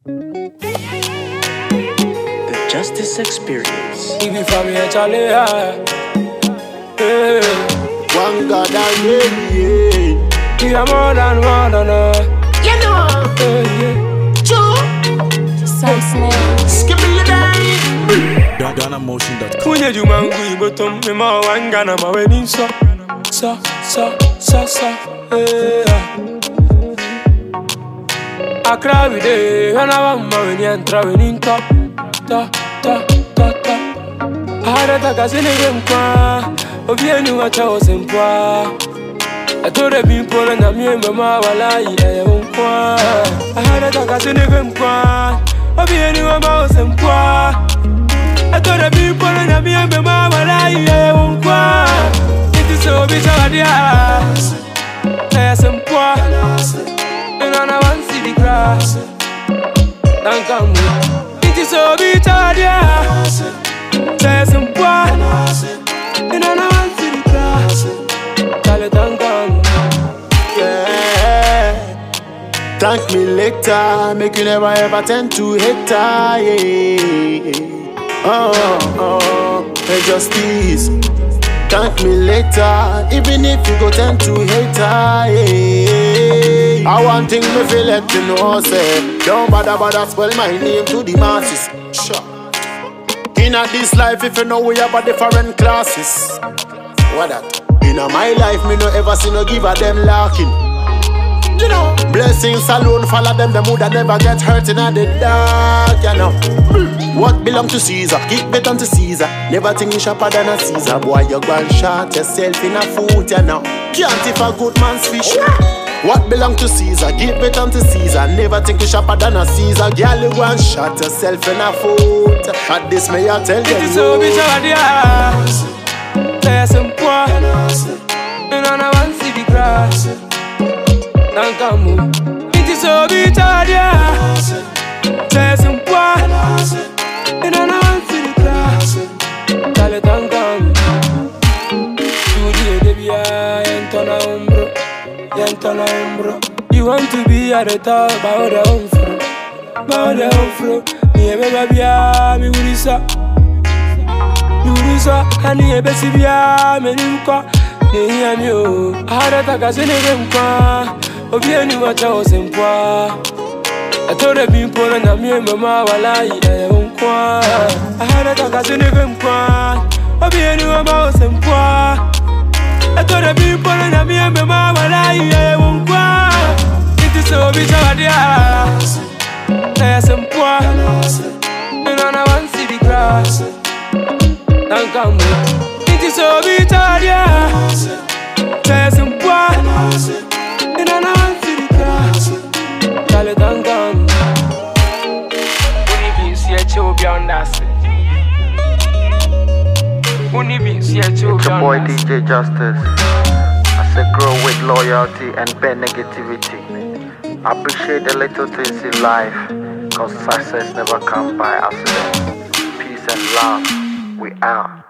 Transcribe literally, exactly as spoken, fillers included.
The Justice Experience. Even from here, Charlie, yeah. Hey. One God and yeah. We are more than one another. You know. Hey, yeah. Joe. Sam Smith. Skip it day. Donna Motion dot com. When you do mango, but um, me ma wanga na ma wedding so, so, so, so, so. Hey. I cry with it when I want my when you enter when in top, top, top, top, top. I had a tag as in a game qua. Obi enu wa cha osempwa. I told the people and I'm here, mama, while I am qua. I had a tag as in a game qua. Obi enu wa ma osempwa. I told the people and I'm here, mama, while I am qua. It is so bitter, yes. Yes, and poor. And I want to see the grass. Don't come. It is so bitter, yes. Yes, and poor. And I want to see the grass. Tell it, don't come. Yeah. Thank me later. Make you never ever tend to hate her, yeah. Oh, oh, hey, justice. Thank me later, even if you go tend to hate her, yeah. I want thing me feel let you know, say don't bother bother spell my name to the masses. Sure. In a this life, if you know we have a different classes. What that? In a my life, me no ever see no give a them lacking. You know, blessings alone follow them, them woulda never get hurt in a the dark, you know. What belong to Caesar, give it unto Caesar. Never think you sharper than a Caesar. Boy, you go and shot yourself in a foot, you know. Can't if a good man's fish. What belong to Caesar, give it unto Caesar. Never think you sharper than a Caesar. Girl, you go and shot yourself in a foot. At this may I tell you. It is so bitter, yes. Yes, and poor. And I want to see the grass. Don't come. It is so bitter, yes. Yes, and poor. And I want to see the grass. Tell it, don't come. You did it, baby, Yantona Umbro. Yantona Umbro. You want to be at the top, about the home floor. About the home floor. Me, baby, me, Urisa. Urisa, and me, Bessie, me, Nimka. Me, and you. I had a tag as in a game. Obi enu wa cha osempwa. I told the people and I'm here, mama, while I am qua. I had a tag as in a game. Obi enu wa ma osempwa. I told the people and I'm here, mama, while I am qua. It is so bitter, yes. Yes, and poor. And I want to see the grass. Don't come. It is so bitter, yes. Yes, and poor. And I want to see the grass. Tell it, don't come. When you be see a chill beyond us. When you be see a chill It's your beyond boy us. D J Justice. I said grow with loyalty and ban negativity. Appreciate the little things in life, cause success never comes by accident. Peace and love, we out.